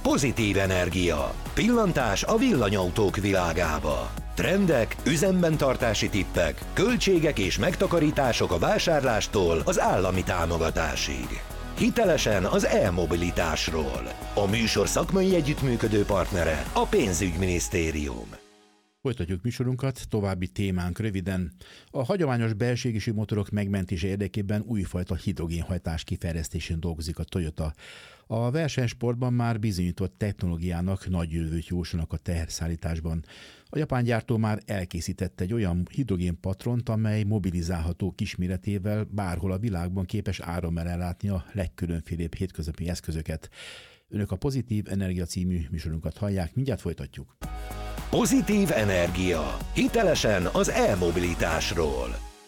Pozitív energia. Pillantás a villanyautók világába. Trendek, üzemben tartási tippek, költségek és megtakarítások a vásárlástól az állami támogatásig. Hitelesen az e-mobilitásról. A műsor szakmai együttműködő partnere a Pénzügyminisztérium. Folytatjuk műsorunkat, további témánk röviden. A hagyományos belségési motorok megmentése érdekében újfajta hidrogénhajtás kifejlesztésén dolgozik a Toyota. A versenysportban már bizonyított technológiának nagy jövőt jósolnak a teherszállításban. A japán gyártó már elkészítette egy olyan hidrogénpatront, amely mobilizálható kisméretével bárhol a világban képes árammal ellátni a legkülönfélébb hétköznapi eszközöket. Önök a Pozitív Energia című műsorunkat hallják, mindjárt folytatjuk. Pozitív energia. Hitelesen az e-mobilitásról.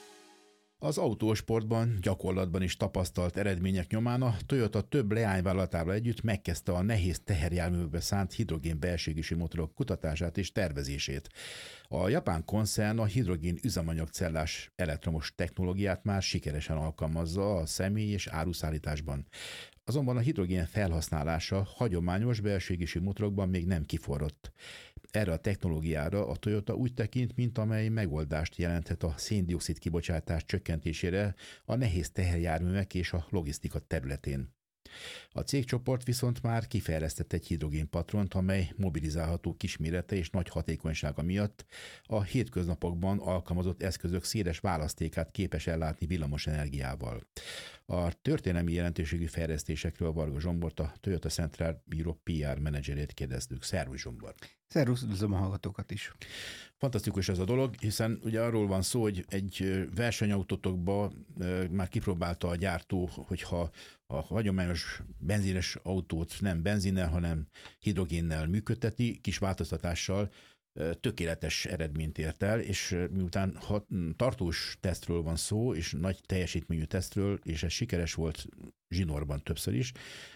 Az autósportban, gyakorlatban is tapasztalt eredmények nyomán a Toyota több leányvállalatával együtt megkezdte a nehéz teherjárművekbe szánt hidrogén belségési motorok kutatását és tervezését. A japán koncern a hidrogén üzemanyagcellás elektromos technológiát már sikeresen alkalmazza a személy- és áruszállításban. Azonban a hidrogén felhasználása hagyományos belségési motorokban még nem kiforrott. Erre a technológiára a Toyota úgy tekint, mint amely megoldást jelenthet a szén-dioxid kibocsátás csökkentésére a nehéz teherjárművek és a logisztika területén. A cégcsoport viszont már kifejlesztett egy hidrogénpatront, amely mobilizálható kismérete és nagy hatékonysága miatt a hétköznapokban alkalmazott eszközök széles választékát képes ellátni villamos energiával. A történelmi jelentőségű fejlesztésekről Varga Zsombort, a Toyota Central Europe PR menedzserét kérdeztük. Szervusz Zsombor! Szervusz, üdvözlöm a hallgatókat is! Fantasztikus ez a dolog, hiszen ugye arról van szó, hogy egy versenyautótokban már kipróbálta a gyártó, hogyha a hagyományos benzines autót nem benzinnel, hanem hidrogénnel működteti, kis változtatással tökéletes eredményt ért el, és miután tartós tesztről van szó, és nagy teljesítményű tesztről, és ez sikeres volt zsinórban többször is,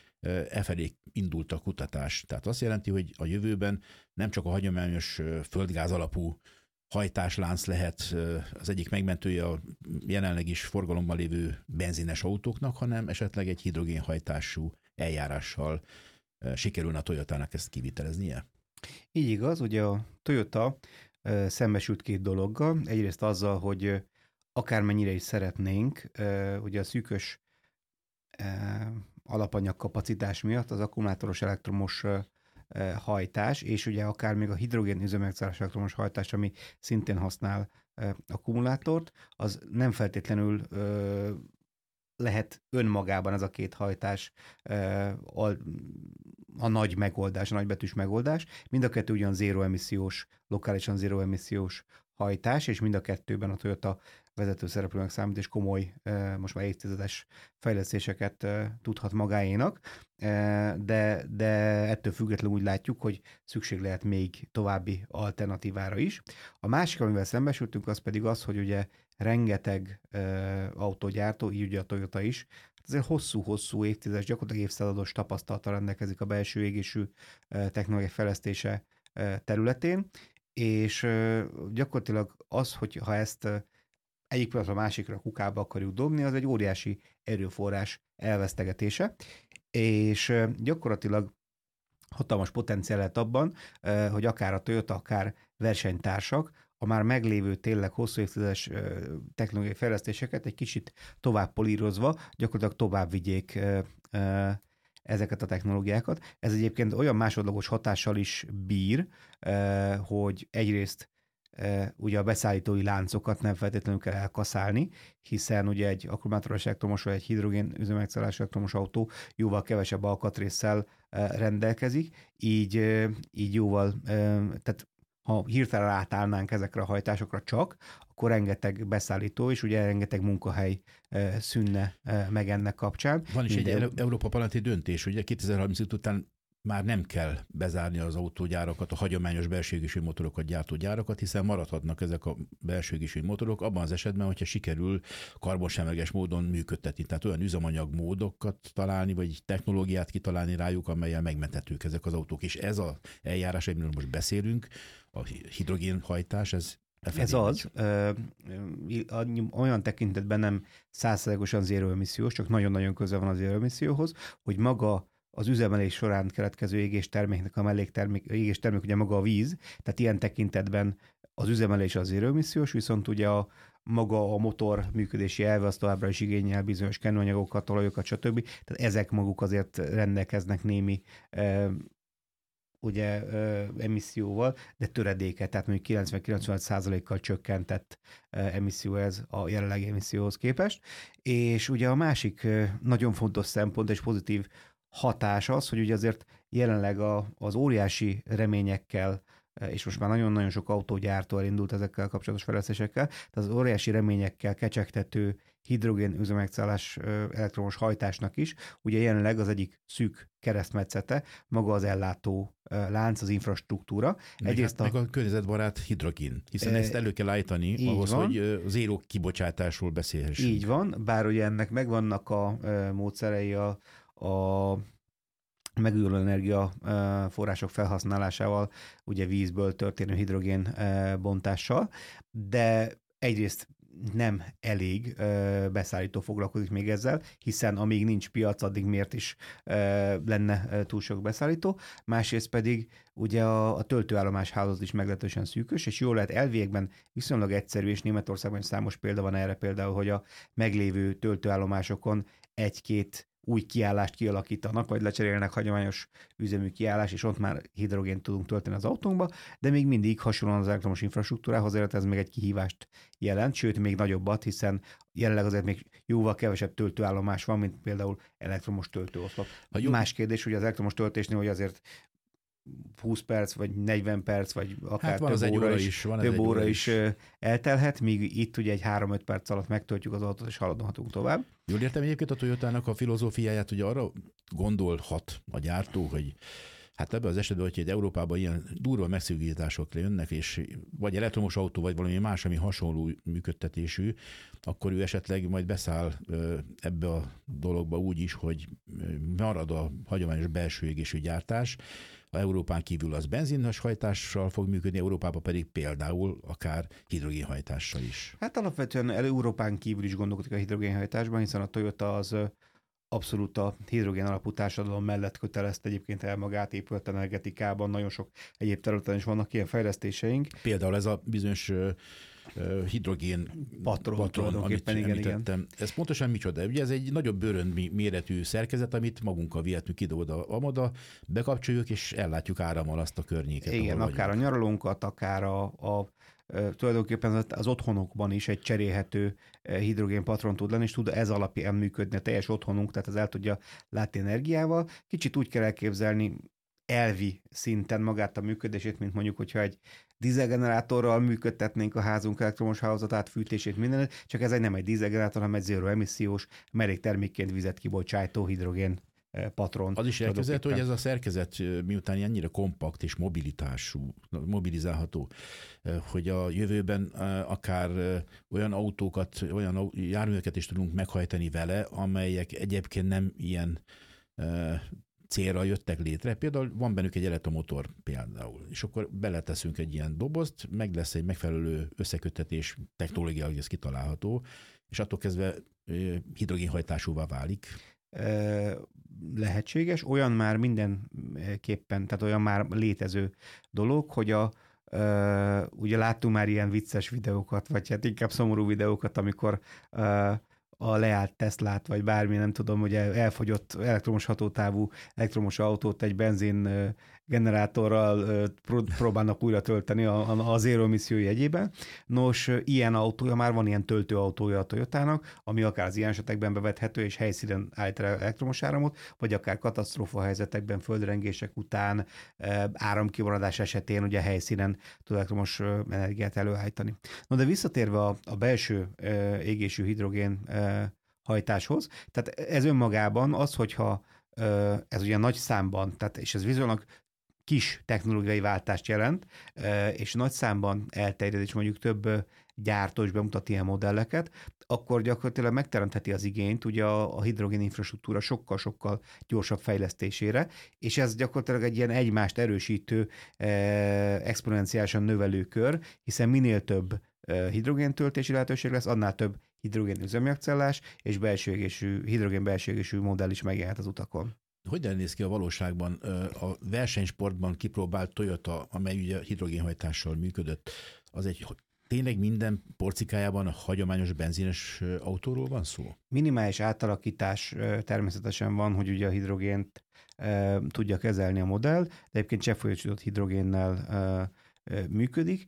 felé indult a kutatás. Tehát azt jelenti, hogy a jövőben nem csak a hagyományos földgáz alapú hajtáslánc lehet az egyik megmentője a jelenleg is forgalomban lévő benzines autóknak, hanem esetleg egy hidrogénhajtású eljárással sikerülne a Toyotának ezt kiviteleznie? Így igaz, ugye a Toyota szembesült két dologgal. Egyrészt azzal, hogy akármennyire is szeretnénk, ugye a szűkös alapanyagkapacitás miatt az akkumulátoros elektromos hajtás, és ugye akár még a hidrogén üzemanyagcellás elektromos hajtás, ami szintén használ akkumulátort, az nem feltétlenül lehet önmagában ez a két hajtás a nagy megoldás, a nagybetűs megoldás. Mind a kettő ugyan zéró emissziós, lokálisan zéró emissziós hajtás, és mind a kettőben a Toyota vezető szereplőnek számít, és komoly, most már évtizedes fejlesztéseket tudhat magáénak, de ettől függetlenül úgy látjuk, hogy szükség lehet még további alternatívára is. A másik, amivel szembesültünk, az pedig az, hogy ugye rengeteg autógyártó, így ugye a Toyota is, azért hosszú-hosszú évtizedes, gyakorlatilag évszázados tapasztalattal rendelkezik a belső égésű technológiai fejlesztése területén, és gyakorlatilag az, hogyha ezt egyik pillanatra a másikra kukába akarjuk dobni, az egy óriási erőforrás elvesztegetése, és gyakorlatilag hatalmas potenciál lehet abban, hogy akár a Toyota, akár versenytársak a már meglévő tényleg hosszú évtizedes technológiai fejlesztéseket egy kicsit tovább polírozva, gyakorlatilag tovább vigyék ezeket a technológiákat. Ez egyébként olyan másodlagos hatással is bír, hogy egyrészt ugye a beszállítói láncokat nem feltétlenül kell elkaszálni, hiszen ugye egy akkumulátoros elektromos vagy egy hidrogén üzemanyagcellás elektromos autó jóval kevesebb alkatrésszel rendelkezik, így jóval, tehát ha hirtelen átállnánk ezekre a hajtásokra csak, akkor rengeteg beszállító és ugye rengeteg munkahely szűnne meg ennek kapcsán. Van is egy Európa Parlamenti döntés, ugye 2035 után már nem kell bezárni az autógyárakat, a hagyományos belsőégésű motorokat gyártó gyárakat, hiszen maradhatnak ezek a belsőégésű motorok abban az esetben, hogyha sikerül karbonsemleges módon működtetni. Tehát olyan üzemanyag módokat találni, vagy technológiát kitalálni rájuk, amellyel megmenthetők ezek az autók. És ez az eljárás, amiről most beszélünk, a hidrogénhajtás, ez az. Olyan tekintetben nem 100%-osan zéró emissziós, csak nagyon-nagyon közel van az zéró emisszióhoz, hogy maga az üzemelés során keletkező égésterméknek a égéstermék ugye maga a víz, tehát ilyen tekintetben az üzemelés az zéró emissziós, viszont ugye maga a motor működési elve az továbbra is igényel bizonyos kenőanyagokat, olajokat, stb. Tehát ezek maguk azért rendelkeznek némi emisszióval, de töredéket, tehát mondjuk 90-95%-kal csökkentett emisszió ez a jelenlegi emisszióhoz képest. És ugye a másik nagyon fontos szempont és pozitív hatás az, hogy ugye azért jelenleg az óriási reményekkel, és most már nagyon-nagyon sok autógyártó elindult ezekkel kapcsolatos fejlesztésekkel, tehát az óriási reményekkel kecsegtető hidrogén üzemanyagszállás elektromos hajtásnak is, ugye jelenleg az egyik szűk keresztmetszete maga az ellátó lánc, az infrastruktúra. Meg a környezetbarát hidrogén, hiszen ezt elő kell állítani ahhoz, van, hogy zéró kibocsátásról beszélhessünk. Így van, bár ugye ennek megvannak a módszerei a megújuló energia források felhasználásával, ugye vízből történő hidrogén bontással, de egyrészt nem elég beszállító foglalkozik még ezzel, hiszen amíg nincs piac, addig miért is lenne túl sok beszállító. Másrészt pedig ugye a töltőállomás hálózat is meglehetősen szűkös, és jól lehet elvégben viszonylag egyszerű, és Németországban számos példa van erre például, hogy a meglévő töltőállomásokon egy-két új kiállást kialakítanak, vagy lecserélnek hagyományos üzemű kiállást, és ott már hidrogént tudunk tölteni az autónkba, de még mindig hasonlóan az elektromos infrastruktúrához, azért ez még egy kihívást jelent, sőt még nagyobbat, hiszen jelenleg azért még jóval kevesebb töltőállomás van, mint például elektromos töltőoszlop. Más kérdés, hogy az elektromos töltésnél, hogy azért 20 perc, vagy 40 perc, vagy akár több óra is eltelhet, míg itt ugye egy 3-5 perc alatt megtöltjük az autót, és haladhatunk tovább. Jól értem egyébként a Toyotának a filozófiáját, hogy arra gondolhat a gyártó, hogy hát ebben az esetben, hogy egy Európában ilyen durva megszigorítások jönnek, és vagy elektromos autó, vagy valami más, ami hasonló működtetésű, akkor ő esetleg majd beszáll ebbe a dologba úgy is, hogy marad a hagyományos belső égésű gyártás, a Európán kívül az benzinos hajtással fog működni, Európában pedig például akár hidrogénhajtással is. Hát alapvetően Európán kívül is gondolkodik a hidrogénhajtásban, hiszen a Toyota az abszolút a hidrogén alapú társadalom mellett kötelezte egyébként el magát épület energetikában, nagyon sok egyéb területen is vannak ilyen fejlesztéseink. Például ez a bizonyos hidrogén patron, amit említettem. Ez pontosan micsoda? Ugye ez egy nagyobb bőrönd méretű szerkezet, amit magunkkal vihetünk ide-oda, bekapcsoljuk, és ellátjuk árammal azt a környéket. Igen, akár vagyunk. A nyaralónkat, akár tulajdonképpen az otthonokban is egy cserélhető hidrogén patron tud lenni, és tud ez alapján működni a teljes otthonunk, tehát ez el tudja látni energiával. Kicsit úgy kell elképzelni elvi szinten magát a működését, mint mondjuk, hogyha egy dízelgenerátorral működtetnénk a házunk elektromos hálózatát, fűtését, mindenet, csak ez nem egy dízelgenerátor, hanem egy zéró emissziós, melléktermékként vizet kibocsátó hidrogén patron. Az is elképzelhető, hogy ez a szerkezet miután ennyire kompakt és mobilizálható, hogy a jövőben akár olyan autókat, olyan járműveket is tudunk meghajtani vele, amelyek egyébként nem ilyen célra jöttek létre. Például van bennük egy elektromotor például, és akkor beleteszünk egy ilyen dobozt, meg lesz egy megfelelő összeköttetés, technológiailag ez kitalálható, és attól kezdve hidrogénhajtásúvá válik. Lehetséges, olyan már mindenképpen, tehát olyan már létező dolog, hogy ugye láttunk már ilyen vicces videókat, vagy hát inkább szomorú videókat, amikor a leállt Teslát, vagy bármi, nem tudom, hogy elfogyott elektromos hatótávú elektromos autót egy benzin generátorral próbálnak újra tölteni a zéró emissziói jegyében. Nos, ilyen autója már van, ilyen töltőautója a Toyotának, ami akár az ilyen esetekben bevethető, és helyszínen állít elektromos áramot, vagy akár katasztrófa helyzetekben, földrengések után, áramkimaradás esetén ugye helyszínen tud elektromos energiát előállítani. No, de visszatérve a belső égésű hidrogén hajtáshoz, tehát ez önmagában az, hogyha ez ugye nagy számban, tehát, és ez viszonylag kis technológiai váltást jelent, és nagy számban elterjed, és mondjuk több gyártó is bemutat ilyen modelleket, akkor gyakorlatilag megteremtheti az igényt ugye a hidrogén infrastruktúra sokkal-sokkal gyorsabb fejlesztésére, és ez gyakorlatilag egy ilyen egymást erősítő, exponenciálisan növelő kör, hiszen minél több hidrogéntöltési lehetőség lesz, annál több hidrogén üzemanyagcellás és hidrogén belső égésű modell is megjelent az utakon. Hogyan néz ki a valóságban a versenysportban kipróbált Toyota, amely ugye hidrogénhajtással működött, az tényleg minden porcikájában a hagyományos benzines autóról van szó? Minimális átalakítás természetesen van, hogy ugye a hidrogént tudja kezelni a modell, de egyébként cseppfolyósított hidrogénnel működik.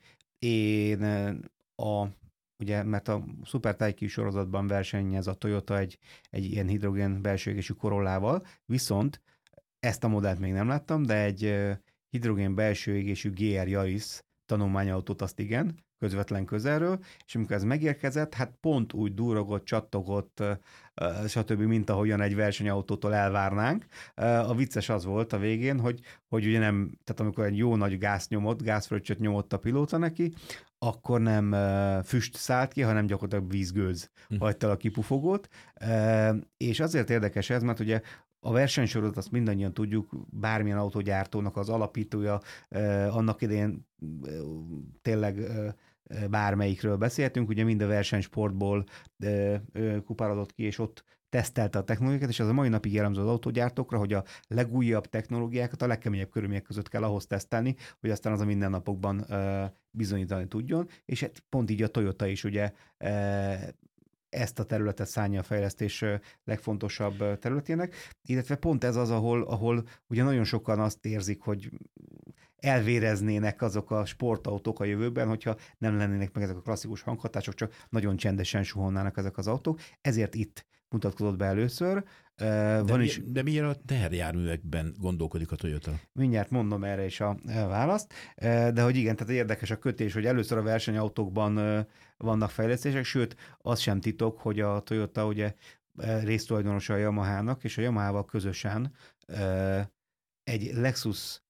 Ugye, mert a Super Tyke sorozatban versenyez a Toyota egy ilyen hidrogén belső égésű Corollával, viszont ezt a modellt még nem láttam, de egy hidrogén belső égésű GR Yaris tanulmányautót azt igen, közvetlen közelről, és amikor ez megérkezett, hát pont úgy durrogott, csattogott, stb., mint ahogyan egy versenyautótól elvárnánk. A vicces az volt a végén, hogy ugye nem, tehát amikor egy jó nagy gázfröccsöt nyomott a pilóta neki, akkor nem füst szállt ki, hanem gyakorlatilag vízgőz hagyta a kipufogót. És azért érdekes ez, mert ugye a versenysorozat, azt mindannyian tudjuk, bármilyen autógyártónak az alapítója, annak idején tényleg bármelyikről beszéltünk, ugye mind a versenysportból kupárodott ki, és ott tesztelte a technológiákat, és az a mai napig jellemző az autógyártókra, hogy a legújabb technológiákat a legkeményebb körülmények között kell ahhoz tesztelni, hogy aztán az a mindennapokban bizonyítani tudjon, és hát pont így a Toyota is ugye ezt a területet szánja a fejlesztés legfontosabb területének, illetve pont ez az, ahol ugye nagyon sokan azt érzik, hogy elvéreznének azok a sportautók a jövőben, hogyha nem lennének meg ezek a klasszikus hanghatások, csak nagyon csendesen suhannának ezek az autók. Ezért itt mutatkozott be először. De milyen a teherjárművekben gondolkodik a Toyota? Mindjárt mondom erre is a választ, de hogy igen, tehát érdekes a kötés, hogy először a versenyautókban vannak fejlesztések, sőt, az sem titok, hogy a Toyota ugye résztulajdonosa a Yamahának, és a Yamahával közösen egy Lexus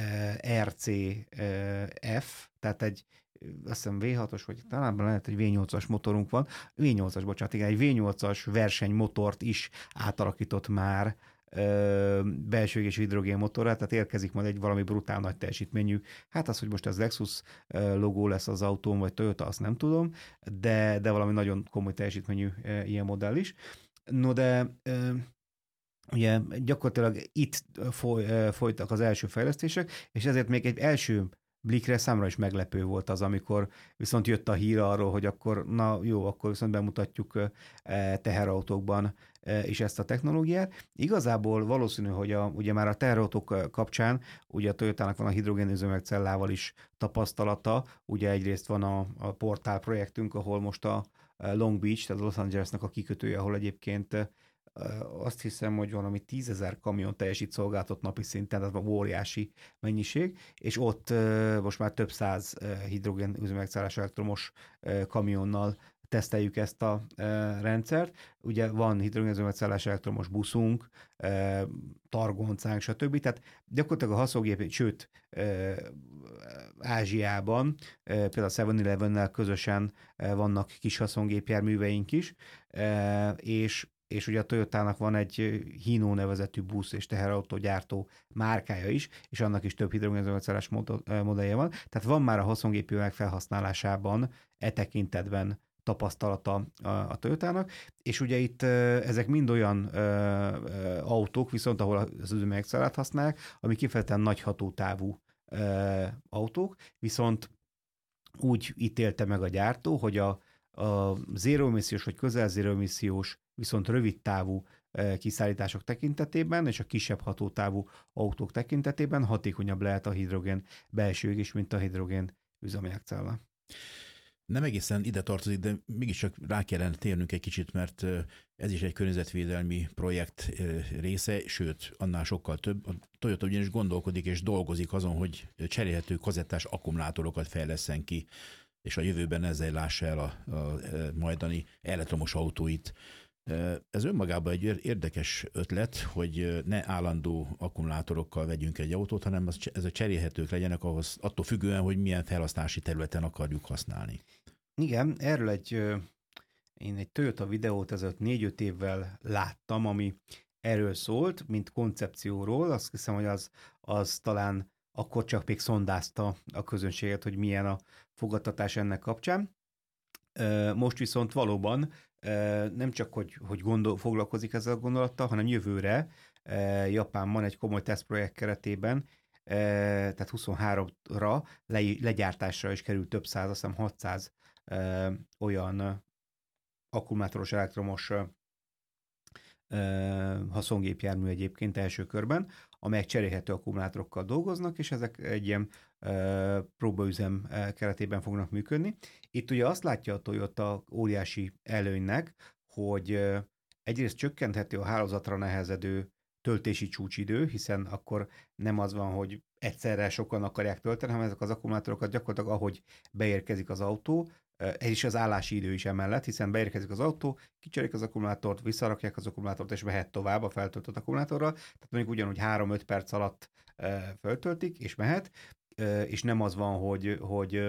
RCF, tehát egy azt hiszem V6-os, vagy talán lehet egy V8-as motorunk van. V8-as, bocsánat, igen, egy V8-as versenymotort is átalakított már belső égésű hidrogénmotorra, tehát érkezik majd egy valami brutál nagy teljesítményű. Hát az, hogy most ez Lexus logó lesz az autón, vagy Toyota, azt nem tudom, de valami nagyon komoly teljesítményű ilyen modell is. No, de ugye gyakorlatilag itt folytak az első fejlesztések, és ezért még egy első blikre számra is meglepő volt az, amikor viszont jött a hír arról, hogy akkor na jó, akkor viszont bemutatjuk teherautókban is ezt a technológiát. Igazából valószínű, hogy ugye már a teherautók kapcsán ugye a Toyotának van a hidrogénüzemanyagcellával is tapasztalata, ugye egyrészt van a portál projektünk, ahol most a Long Beach, tehát Los Angelesnek a kikötője, ahol egyébként azt hiszem, hogy valami 10 000 kamion teljesít szolgáltat napi szinten, tehát óriási mennyiség, és ott most már több száz hidrogén üzemanyagszállás elektromos kamionnal teszteljük ezt a rendszert. Ugye van hidrogén üzemanyagszállás elektromos buszunk, targoncánk, stb. Tehát gyakorlatilag a haszongép, sőt, Ázsiában, például a 7-Eleven-nel közösen vannak kis haszongépjárműveink is, és ugye a Toyotának van egy Hino nevezetű busz és teherautógyártó márkája is, és annak is több hidrogénüzemanyagszállás modellje van. Tehát van már a haszongépjárművek felhasználásában tekintetben tapasztalata a Toyotának, és ugye itt ezek mind olyan autók, viszont ahol az üzemanyagcellát használják, ami kifejezetten nagy hatótávú autók, viszont úgy ítélte meg a gyártó, hogy a zero emissziós vagy közel zero emissziós, viszont rövid távú kiszállítások tekintetében és a kisebb hatótávú autók tekintetében hatékonyabb lehet a hidrogén belső égés, mint a hidrogén üzemanyagcella. Nem egészen ide tartozik, de mégiscsak rá kellene térnünk egy kicsit, mert ez is egy környezetvédelmi projekt része, sőt, annál sokkal több. A Toyota ugyanis gondolkodik és dolgozik azon, hogy cserélhető kazettás akkumulátorokat fejlesszen ki, és a jövőben ezzel lássa el a majdani elektromos autóit. Ez önmagában egy érdekes ötlet, hogy ne állandó akkumulátorokkal vegyünk egy autót, hanem ezek cserélhetők legyenek ahhoz, attól függően, hogy milyen felhasználási területen akarjuk használni. Igen, erről én egy Toyota videót ezelőtt 4-5 évvel láttam, ami erről szólt, mint koncepcióról. Azt hiszem, hogy az talán akkor csak még szondázta a közönséget, hogy milyen a fogadtatás ennek kapcsán. Most viszont valóban nem csak, hogy foglalkozik ezzel a gondolattal, hanem jövőre Japánban egy komoly tesztprojekt keretében, tehát 23-ra legyártásra is került több száz, azt hiszem 600 olyan akkumulátoros elektromos haszongépjármű egyébként első körben, amelyek cserélhető akkumulátorokkal dolgoznak, és ezek egy ilyen próbaüzem keretében fognak működni. Itt ugye azt látja a Toyota óriási előnynek, hogy egyrészt csökkentheti a hálózatra nehezedő töltési csúcsidő, hiszen akkor nem az van, hogy egyszerre sokan akarják tölteni, hanem ezek az akkumulátorokat gyakorlatilag ahogy beérkezik az autó, ez is az állási idő is emellett, hiszen beérkezik az autó, kicserélik az akkumulátort, visszarakják az akkumulátort, és mehet tovább a feltöltött akkumulátorral. Tehát mondjuk ugyanúgy 3-5 perc alatt feltöltik, és mehet, és nem az van, hogy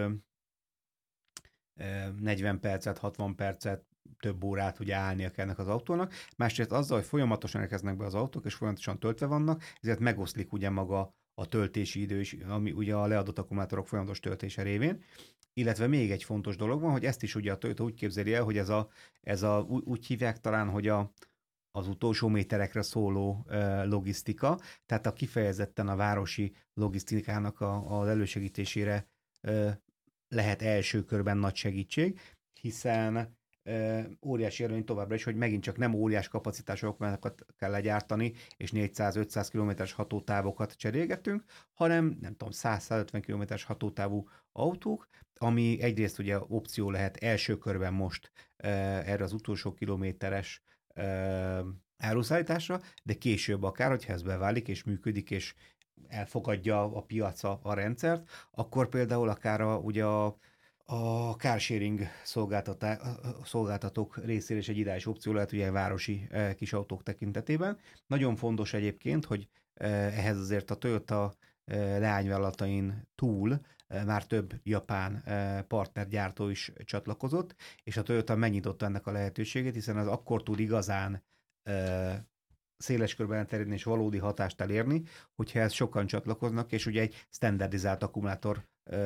40 percet, 60 percet, több órát ugye állnia kell ennek az autónak. Másrészt azzal, hogy folyamatosan érkeznek be az autók, és folyamatosan töltve vannak, ezért megoszlik ugye maga a töltési idő is, ami ugye a leadott akkumulátorok folyamatos töltése révén. Illetve még egy fontos dolog van, hogy ezt is ugye a Toyota úgy képzeli el, hogy úgy hívják talán, hogy az utolsó méterekre szóló logisztika, tehát kifejezetten a városi logisztikának az elősegítésére lehet első körben nagy segítség, hiszen óriási előny továbbra is, hogy megint csak nem óriás kapacitásokat kell legyártani, és 400-500 km-es hatótávokat cserélgetünk, hanem nem tudom, 100-150 km-es hatótávú autók, ami egyrészt ugye opció lehet első körben most erre az utolsó kilométeres áruszállításra, de később akár, hogyha ez beválik és működik, és elfogadja a piac a rendszert, akkor például akár ugye a carsharing szolgáltatók részére is egy ideális opció lehet ugye városi kis autók tekintetében. Nagyon fontos egyébként, hogy ehhez azért a Toyota leányvállalatain túl már több japán partnergyártó is csatlakozott, és a Toyota megnyitotta ennek a lehetőségét, hiszen az akkor tud igazán széles körben elterjedni és valódi hatást elérni, hogyha ezt sokan csatlakoznak, és ugye egy standardizált akkumulátor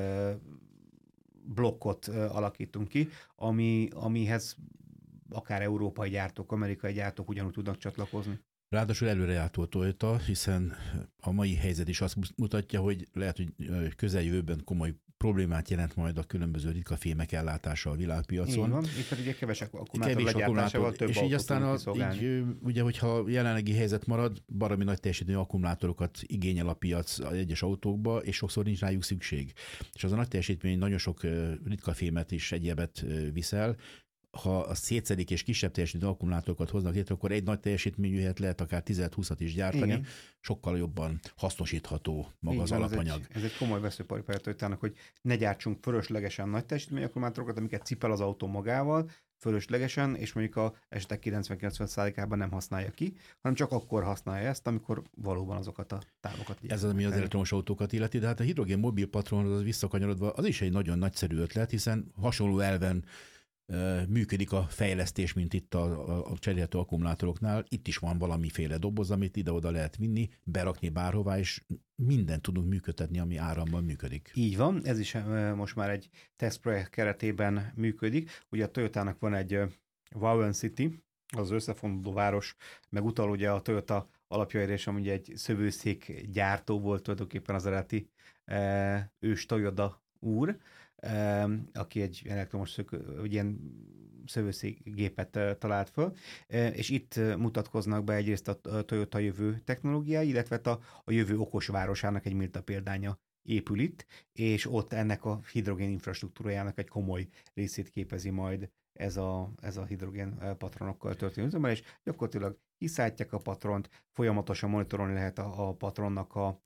blokkot alakítunk ki, amihez akár európai gyártók, amerikai gyártók ugyanúgy tudnak csatlakozni. Ráadásul előrejártó a Toyota, hiszen a mai helyzet is azt mutatja, hogy lehet, hogy közeljövőben komoly problémát jelent majd a különböző ritka fémek ellátása a világpiacon. Így van, itt pedig egy kevés akkumulátor legyártásával több és így aztán ugye, hogyha jelenlegi helyzet marad, baromi nagy teljesítményű akkumulátorokat igényel a piac az egyes autókba, és sokszor nincs rájuk szükség. És az a nagy teljesítmény nagyon sok ritka fémet is egyebet viszel. Ha a szétszedik és kisebb teljesítményű akkumulátorokat hoznak létre, akkor egy nagy teljesítményűhet lehet akár 10-20-at is gyártani, igen. Sokkal jobban hasznosítható maga így az van, alapanyag. Ez egy komoly veszőparipája Toyotának, hogy ne gyártsunk fölöslegesen nagy teljesítményű akkumulátorokat, amiket cipel az autó magával, fölöslegesen, és mondjuk a esetek 90-90%-ában nem használja ki, hanem csak akkor használja ezt, amikor valóban azokat a távokat. Ez az, ami az elektromos autókat illeti, de hát a hidrogén mobil patronhoz visszakanyarodva, az is egy nagyon nagyszerű ötlet, hiszen hasonló elven működik a fejlesztés, mint itt a cserélhető akkumulátoroknál. Itt is van valamiféle doboz, amit ide-oda lehet vinni, berakni bárhová, és mindent tudunk működtetni, ami áramban működik. Így van, ez is most már egy tesztprojekt keretében működik. Ugye a Toyotának van egy Wowen City, az összefonódó város, meg utal ugye a Toyota alapjaira, és ami ugye egy szövőszék gyártó volt tulajdonképpen az eredeti ős Toyota úr, aki egy elektromos ilyen szövőszékgépet talált föl, és itt mutatkoznak be egyrészt a Toyota jövő technológiái, illetve a jövő okos városának egy méltó példánya épül itt, és ott ennek a hidrogén infrastruktúrájának egy komoly részét képezi majd ez a hidrogén patronokkal történő üzemelés. Gyakorlatilag kiszállítják a patront, folyamatosan monitorolni lehet a patronnak a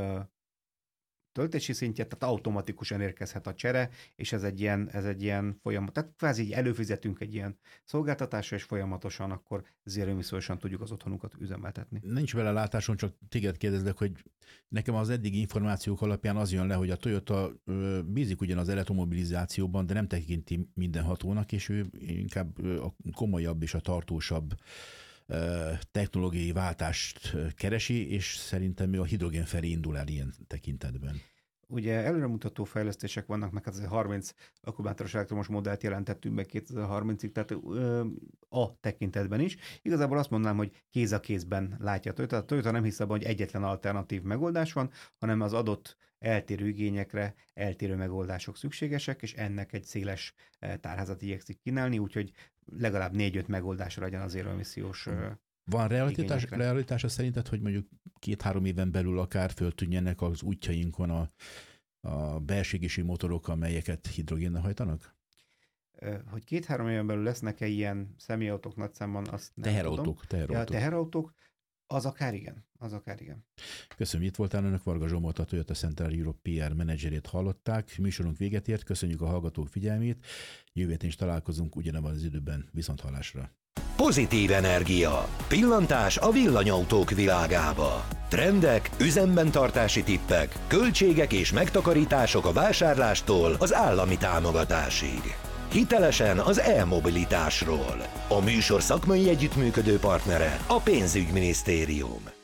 töltési szintje, tehát automatikusan érkezhet a csere, és ez egy ilyen folyamat. Tehát kvázi így előfizetünk egy ilyen szolgáltatásra, és folyamatosan akkor zérőemisszósan tudjuk az otthonunkat üzemeltetni. Nincs vele látáson, csak téged kérdezlek, hogy nekem az eddigi információk alapján az jön le, hogy a Toyota bízik ugyan az elektromobilizációban, de nem tekinti mindenhatónak, és ő inkább a komolyabb és a tartósabb technológiai váltást keresi, és szerintem ő a hidrogén felé indul el ilyen tekintetben. Ugye előremutató fejlesztések vannak, meg az 30 akkumulátoros elektromos modellt jelentettünk be 2030-ig, tehát a tekintetben is. Igazából azt mondanám, hogy kéz a kézben látja a Toyota. A Toyota nem hisz abban, hogy egyetlen alternatív megoldás van, hanem az adott eltérő igényekre eltérő megoldások szükségesek, és ennek egy széles tárházat igyekszik kínálni, úgyhogy legalább 4-5 megoldásra legyen az zéroemissziós. Van realitása szerinted, hogy mondjuk 2-3 éven belül akár föltűnjenek az útjainkon a belső motorok, amelyeket hidrogénnel hajtanak? Hogy 2-3 éven belül lesznek-e ilyen személyautók nagy számban, azt nem Teherautók. Ja, teherautók, az akár igen. Köszönjük, itt voltál, önök Varga Zsolt, a Toyota Central Europe PR menedzserét hallották. Műsorunk véget ért, köszönjük a hallgatók figyelmét. Jövő héten is találkozunk ugyanabban az időben, viszonthallásra. Pozitív energia. Pillantás a villanyautók világába. Trendek, üzemben tartási tippek, költségek és megtakarítások a vásárlástól az állami támogatásig. Hitelesen az e-mobilitásról. A műsor szakmai együttműködő partnere a Pénzügyminisztérium.